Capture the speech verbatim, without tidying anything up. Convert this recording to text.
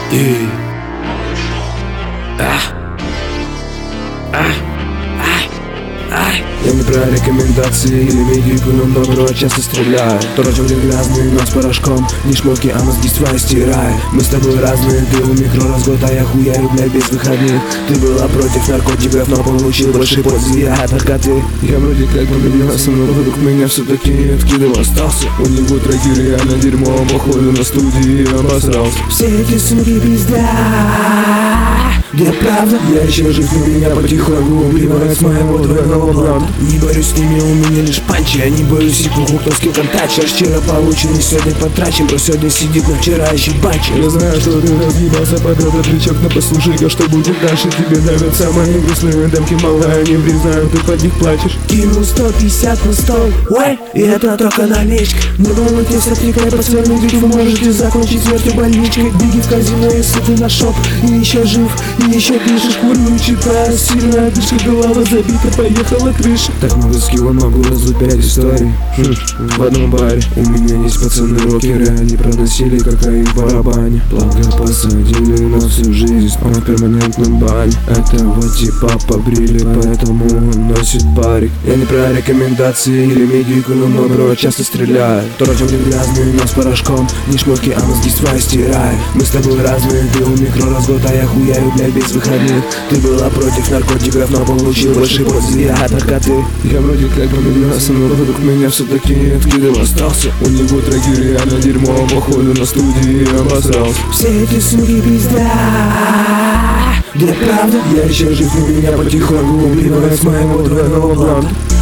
И... А. А. А. Я не про рекомендации или медику, но доброго часто стреляю. Тоже в грязный, но с порошком. Не шмотки, а мозги свои стирай. Мы с тобой разные, ты у микроразгод, а я хуярю, блядь, без выходных. Ты была против наркотиков, но получил больше пользы, я только ты. Я вроде как поменялся, но вдруг меня все-таки не откидывал, остался. У него треки реально дерьмо, походу на студии обосрался. Все эти суки пизда. Где правда? Я еще жив, но меня потихоньку убивают с моего двойного плана. Не борюсь с ними, у меня лишь панчи. Я не боюсь и пуху, кто с кем контачишь. Вчера полученный, сегодня потрачен. Бро сегодня сидит на вчера еще банчи. Я знаю, что ты разъебался под этот крючок, но послушай-ка, что будет дальше. Тебе нравятся мои грустные демки, малая, не признаю, ты под них плачешь. Кинул сто пятьдесят на стол, ой, и это только наличка. Не волнуйтесь, отвлекай по своему грифу, вы можете закончить смертью больничкой. Беги в казино, если ты на шоп и еще жив. И еще пишешь, курю, читаю, сильная дышка, голова забита, поехала крыша. Так много скилла, могу разлупять истории хм, в одном баре. У меня есть пацаны рокеры, они проносили кокаин в барабане. Благо посадили на всю жизнь, он в перманентном бане. Этого типа побрили, поэтому он носит барик. Я не про рекомендации или медику, но много часто стреляю. Тоже в грязный, но с порошком. Не шмотки, а мозги свои стираю. Мы с тобой разные, ты у микроразгод, а я хуярю, блядь, без выходных. Ты была против наркотиков, но получил больше пользы, я только ты. Я вроде как поменялся, но вдруг меня все-таки не откидывал, остался. У него треки реально дерьмо, походу на студии обосрался. Все эти суки пизда. Где правда? Я еще жив, но меня потихоньку убивают с моего двойного плана.